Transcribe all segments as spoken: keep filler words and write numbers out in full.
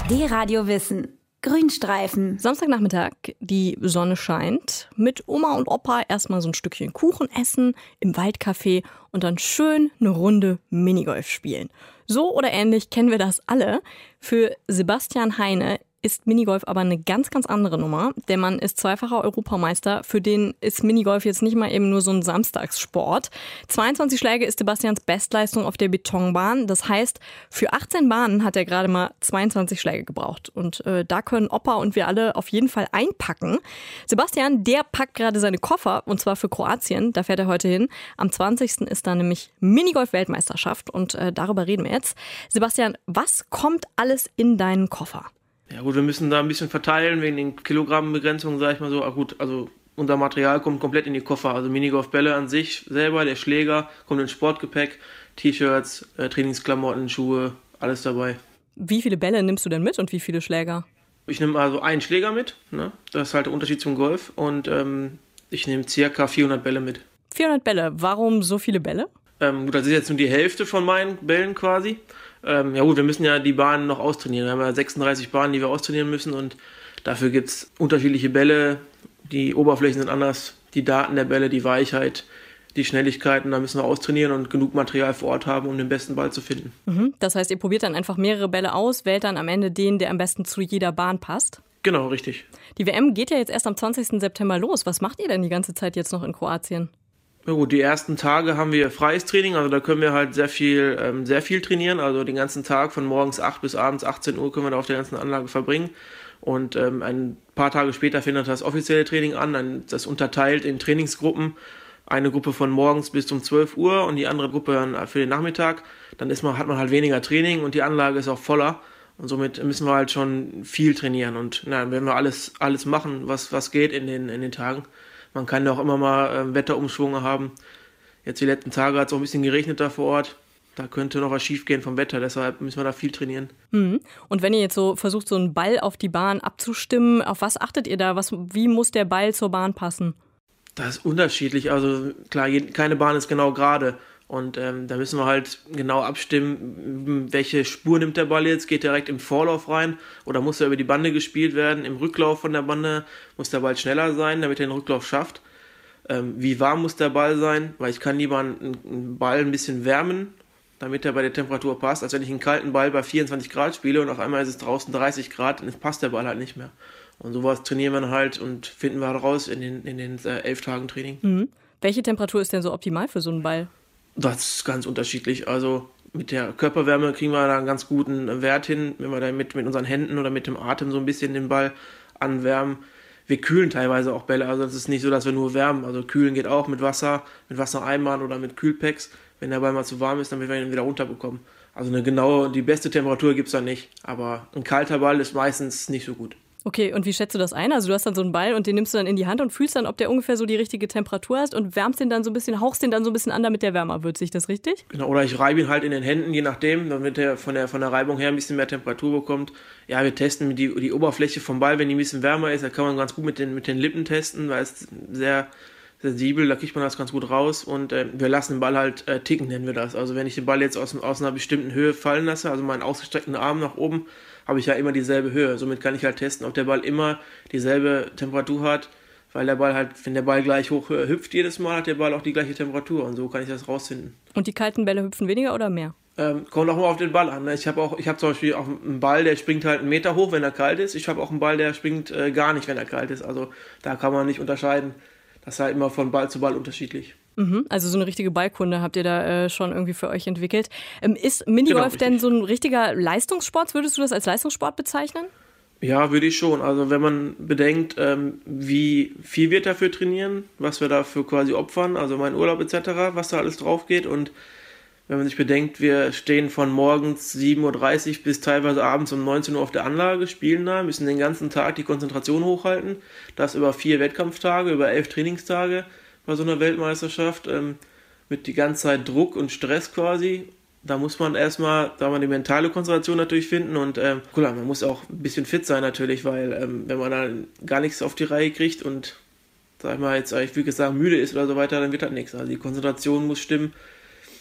D-Radio Wissen. Grünstreifen. Samstagnachmittag, die Sonne scheint. Mit Oma und Opa erstmal so ein Stückchen Kuchen essen, im Waldcafé und dann schön eine Runde Minigolf spielen. So oder ähnlich kennen wir das alle. Für Sebastian Heine ist Minigolf aber eine ganz, ganz andere Nummer. Der Mann ist zweifacher Europameister. Für den ist Minigolf jetzt nicht mal eben nur so ein Samstagssport. zweiundzwanzig Schläge ist Sebastians Bestleistung auf der Betonbahn. Das heißt, für achtzehn Bahnen hat er gerade mal zweiundzwanzig Schläge gebraucht. Und äh, da können Opa und wir alle auf jeden Fall einpacken. Sebastian, der packt gerade seine Koffer, und zwar für Kroatien. Da fährt er heute hin. Am zwanzigsten ist da nämlich Minigolf-Weltmeisterschaft und äh, darüber reden wir jetzt. Sebastian, was kommt alles in deinen Koffer? Ja gut, wir müssen da ein bisschen verteilen wegen den Kilogrammbegrenzungen, sage ich mal so. Ah, gut, also unser Material kommt komplett in die Koffer. Also Minigolfbälle an sich selber, der Schläger, kommt ins Sportgepäck, T-Shirts, äh, Trainingsklamotten, Schuhe, alles dabei. Wie viele Bälle nimmst du denn mit und wie viele Schläger? Ich nehme also einen Schläger mit, ne? Das ist halt der Unterschied zum Golf. Und ähm, ich nehme circa vierhundert Bälle mit. vierhundert Bälle, warum so viele Bälle? Ähm, gut, das ist jetzt nur die Hälfte von meinen Bällen quasi. Ähm, ja gut, wir müssen ja die Bahnen noch austrainieren. Wir haben ja sechsunddreißig Bahnen, die wir austrainieren müssen und dafür gibt es unterschiedliche Bälle. Die Oberflächen sind anders, die Daten der Bälle, die Weichheit, die Schnelligkeiten, da müssen wir austrainieren und genug Material vor Ort haben, um den besten Ball zu finden. Mhm. Das heißt, ihr probiert dann einfach mehrere Bälle aus, wählt dann am Ende den, der am besten zu jeder Bahn passt? Genau, richtig. Die W M geht ja jetzt erst am zwanzigsten September los. Was macht ihr denn die ganze Zeit jetzt noch in Kroatien? Ja gut, die ersten Tage haben wir freies Training, also da können wir halt sehr viel, ähm, sehr viel trainieren, also den ganzen Tag von morgens acht bis abends achtzehn Uhr können wir da auf der ganzen Anlage verbringen und ähm, ein paar Tage später findet das offizielle Training an, dann das unterteilt in Trainingsgruppen, eine Gruppe von morgens bis um zwölf Uhr und die andere Gruppe dann für den Nachmittag, dann ist man, hat man halt weniger Training und die Anlage ist auch voller und somit müssen wir halt schon viel trainieren und na, dann werden wir alles, alles machen, was, was geht in den, in den Tagen. Man kann ja auch immer mal äh, Wetterumschwünge haben. Jetzt die letzten Tage hat es auch ein bisschen geregnet da vor Ort. Da könnte noch was schief gehen vom Wetter, deshalb müssen wir da viel trainieren. Mhm. Und wenn ihr jetzt so versucht, so einen Ball auf die Bahn abzustimmen, auf was achtet ihr da? Was, wie muss der Ball zur Bahn passen? Das ist unterschiedlich. Also klar, keine Bahn ist genau gerade. Und ähm, da müssen wir halt genau abstimmen, welche Spur nimmt der Ball jetzt, geht direkt im Vorlauf rein oder muss er über die Bande gespielt werden, im Rücklauf von der Bande muss der Ball schneller sein, damit er den Rücklauf schafft. Ähm, wie warm muss der Ball sein, weil ich kann lieber einen, einen Ball ein bisschen wärmen, damit er bei der Temperatur passt, als wenn ich einen kalten Ball bei vierundzwanzig Grad spiele und auf einmal ist es draußen dreißig Grad, dann passt der Ball halt nicht mehr. Und sowas trainieren wir dann halt und finden wir halt raus in den, in den äh, elf Tagen Training. Mhm. Welche Temperatur ist denn so optimal für so einen Ball? Das ist ganz unterschiedlich. Also mit der Körperwärme kriegen wir da einen ganz guten Wert hin, wenn wir da mit, mit unseren Händen oder mit dem Atem so ein bisschen den Ball anwärmen. Wir kühlen teilweise auch Bälle, also es ist nicht so, dass wir nur wärmen. Also kühlen geht auch mit Wasser, mit Wassereimern oder mit Kühlpacks. Wenn der Ball mal zu warm ist, dann werden wir ihn wieder runterbekommen. Also eine genaue, die beste Temperatur gibt es da nicht. Aber ein kalter Ball ist meistens nicht so gut. Okay, und wie schätzt du das ein? Also du hast dann so einen Ball und den nimmst du dann in die Hand und fühlst dann, ob der ungefähr so die richtige Temperatur hat und wärmst den dann so ein bisschen, hauchst den dann so ein bisschen an, damit der wärmer wird. Sehe ich das richtig? Genau, oder ich reibe ihn halt in den Händen, je nachdem, damit er von der, von der Reibung her ein bisschen mehr Temperatur bekommt. Ja, wir testen die, die Oberfläche vom Ball, wenn die ein bisschen wärmer ist, da kann man ganz gut mit den, mit den Lippen testen, weil es sehr sensibel, da kriegt man das ganz gut raus und äh, wir lassen den Ball halt äh, ticken, nennen wir das. Also wenn ich den Ball jetzt aus, aus einer bestimmten Höhe fallen lasse, also meinen ausgestreckten Arm nach oben, habe ich ja immer dieselbe Höhe. Somit kann ich halt testen, ob der Ball immer dieselbe Temperatur hat, weil der Ball halt, wenn der Ball gleich hoch hüpft jedes Mal, hat der Ball auch die gleiche Temperatur und so kann ich das rausfinden. Und die kalten Bälle hüpfen weniger oder mehr? Ähm, kommt auch mal auf den Ball an. Ne? Ich habe auch, ich habe zum Beispiel auch einen Ball, der springt halt einen Meter hoch, wenn er kalt ist. Ich habe auch einen Ball, der springt äh, gar nicht, wenn er kalt ist. Also da kann man nicht unterscheiden. Das ist halt immer von Ball zu Ball unterschiedlich. Mhm, also so eine richtige Ballkunde habt ihr da äh, schon irgendwie für euch entwickelt. Ähm, ist Minigolf genau, denn so ein richtiger Leistungssport? Würdest du das als Leistungssport bezeichnen? Ja, würde ich schon. Also wenn man bedenkt, ähm, wie viel wir dafür trainieren, was wir dafür quasi opfern, also mein Urlaub et cetera, was da alles drauf geht und wenn man sich bedenkt, wir stehen von morgens sieben Uhr dreißig bis teilweise abends um neunzehn Uhr auf der Anlage, spielen da, müssen den ganzen Tag die Konzentration hochhalten. Das über vier Wettkampftage, über elf Trainingstage bei so einer Weltmeisterschaft, ähm, mit die ganze Zeit Druck und Stress quasi. Da muss man erstmal, da man die mentale Konzentration natürlich finden und ähm, klar, man muss auch ein bisschen fit sein natürlich, weil ähm, wenn man dann gar nichts auf die Reihe kriegt und, sag ich mal, jetzt, ich würde sagen, müde ist oder so weiter, dann wird das nichts. Also die Konzentration muss stimmen.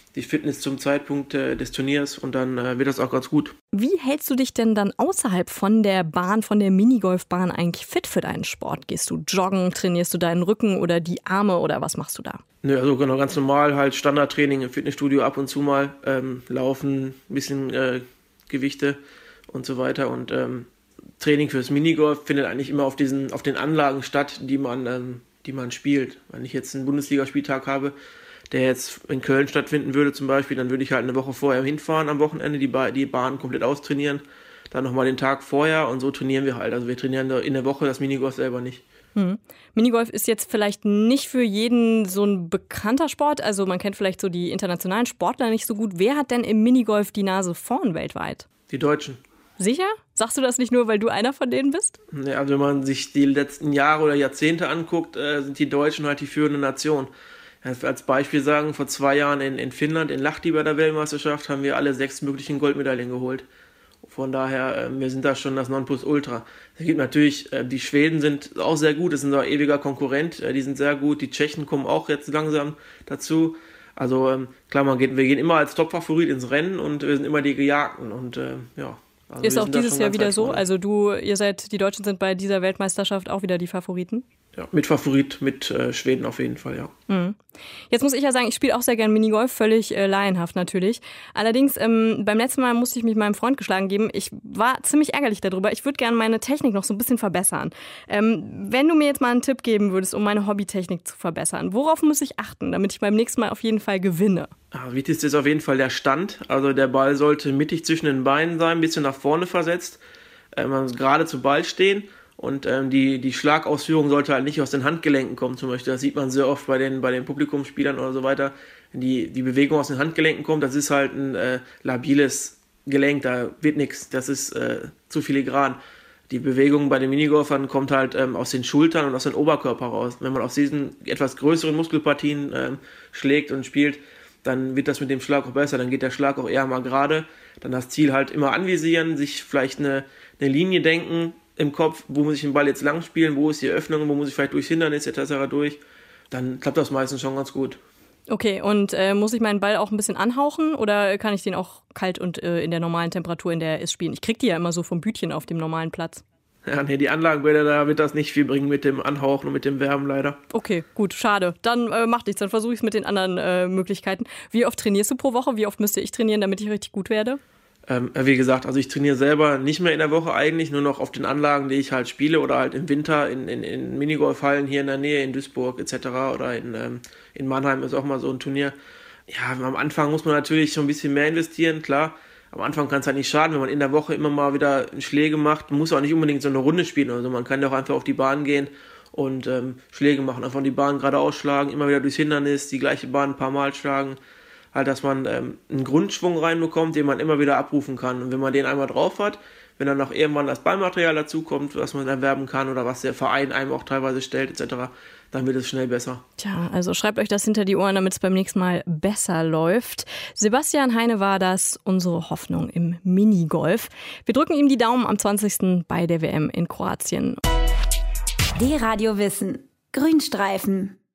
die Fitness zum Zeitpunkt äh, des Turniers und dann äh, wird das auch ganz gut. Wie hältst du dich denn dann außerhalb von der Bahn, von der Minigolfbahn eigentlich fit für deinen Sport? Gehst du joggen, trainierst du deinen Rücken oder die Arme oder was machst du da? Nö, also genau, ganz normal halt Standardtraining im Fitnessstudio ab und zu mal, ähm, laufen, ein bisschen äh, Gewichte und so weiter und ähm, Training fürs Minigolf findet eigentlich immer auf diesen, auf den Anlagen statt, die man, ähm, die man spielt. Wenn ich jetzt einen Bundesligaspieltag habe, der jetzt in Köln stattfinden würde zum Beispiel, dann würde ich halt eine Woche vorher hinfahren am Wochenende, die, ba- die Bahn komplett austrainieren, dann nochmal den Tag vorher und so trainieren wir halt. Also wir trainieren in der Woche das Minigolf selber nicht. Hm. Minigolf ist jetzt vielleicht nicht für jeden so ein bekannter Sport, also man kennt vielleicht so die internationalen Sportler nicht so gut. Wer hat denn im Minigolf die Nase vorn weltweit? Die Deutschen. Sicher? Sagst du das nicht nur, weil du einer von denen bist? Ja, also wenn man sich die letzten Jahre oder Jahrzehnte anguckt, äh, sind die Deutschen halt die führende Nation. Als Beispiel sagen, vor zwei Jahren in, in Finnland, in Lahti bei der Weltmeisterschaft, haben wir alle sechs möglichen Goldmedaillen geholt. Von daher, äh, wir sind da schon das Nonplusultra. Es gibt natürlich, äh, die Schweden sind auch sehr gut, das ist unser ewiger Konkurrent, äh, die sind sehr gut, die Tschechen kommen auch jetzt langsam dazu. Also ähm, klar, man geht, wir gehen immer als Topfavorit ins Rennen und wir sind immer die Gejagten und äh, ja. Also ist auch dieses Jahr wieder so? Also du, ihr seid, die Deutschen sind bei dieser Weltmeisterschaft auch wieder die Favoriten? Ja, mit Favorit, mit äh, Schweden auf jeden Fall, ja. Mhm. Jetzt muss ich ja sagen, ich spiele auch sehr gern Minigolf, völlig äh, laienhaft natürlich. Allerdings, ähm, beim letzten Mal musste ich mich meinem Freund geschlagen geben. Ich war ziemlich ärgerlich darüber. Ich würde gerne meine Technik noch so ein bisschen verbessern. Ähm, wenn du mir jetzt mal einen Tipp geben würdest, um meine Hobbytechnik zu verbessern, worauf muss ich achten, damit ich beim nächsten Mal auf jeden Fall gewinne? Ja, wichtigste ist auf jeden Fall der Stand. Also der Ball sollte mittig zwischen den Beinen sein, ein bisschen nach vorne versetzt. Äh, man muss gerade zu Ball stehen. Und ähm, die, die Schlagausführung sollte halt nicht aus den Handgelenken kommen, zum Beispiel. Das sieht man sehr oft bei den, bei den Publikumsspielern oder so weiter. Wenn die, die Bewegung aus den Handgelenken kommt, das ist halt ein äh, labiles Gelenk, da wird nichts, das ist äh, zu filigran. Die Bewegung bei den Minigolfern kommt halt ähm, aus den Schultern und aus dem Oberkörper raus. Wenn man aus diesen etwas größeren Muskelpartien ähm, schlägt und spielt, dann wird das mit dem Schlag auch besser, dann geht der Schlag auch eher mal gerade. Dann das Ziel halt immer anvisieren, sich vielleicht eine, eine Linie denken, im Kopf, wo muss ich den Ball jetzt lang spielen, wo ist die Öffnung, wo muss ich vielleicht durchs Hindernis et cetera durch, dann klappt das meistens schon ganz gut. Okay, und äh, muss ich meinen Ball auch ein bisschen anhauchen oder kann ich den auch kalt und äh, in der normalen Temperatur, in der er ist, spielen? Ich krieg die ja immer so vom Bütchen auf dem normalen Platz. Ja, nee, die Anlagenbäder, da wird das nicht viel bringen mit dem Anhauchen und mit dem Wärmen leider. Okay, gut, schade. Dann äh, mach nichts, dann versuche ich es mit den anderen äh, Möglichkeiten. Wie oft trainierst du pro Woche? Wie oft müsste ich trainieren, damit ich richtig gut werde? Ähm, wie gesagt, also ich trainiere selber nicht mehr in der Woche eigentlich, nur noch auf den Anlagen, die ich halt spiele oder halt im Winter in, in, in Minigolfhallen hier in der Nähe, in Duisburg et cetera oder in, ähm, in Mannheim ist auch mal so ein Turnier. Ja, am Anfang muss man natürlich schon ein bisschen mehr investieren, klar. Am Anfang kann es halt nicht schaden, wenn man in der Woche immer mal wieder Schläge macht. Man muss auch nicht unbedingt so eine Runde spielen, also man kann ja auch einfach auf die Bahn gehen und ähm, Schläge machen, einfach die Bahn geradeaus schlagen, immer wieder durchs Hindernis, die gleiche Bahn ein paar Mal schlagen. Halt, dass man ähm, einen Grundschwung reinbekommt, den man immer wieder abrufen kann. Und wenn man den einmal drauf hat, wenn dann noch irgendwann das Ballmaterial dazukommt, was man erwerben kann oder was der Verein einem auch teilweise stellt et cetera, dann wird es schnell besser. Tja, also schreibt euch das hinter die Ohren, damit es beim nächsten Mal besser läuft. Sebastian Heine war das, unsere Hoffnung im Minigolf. Wir drücken ihm die Daumen am zwanzigsten bei der W M in Kroatien. D-Radio Wissen. Grünstreifen.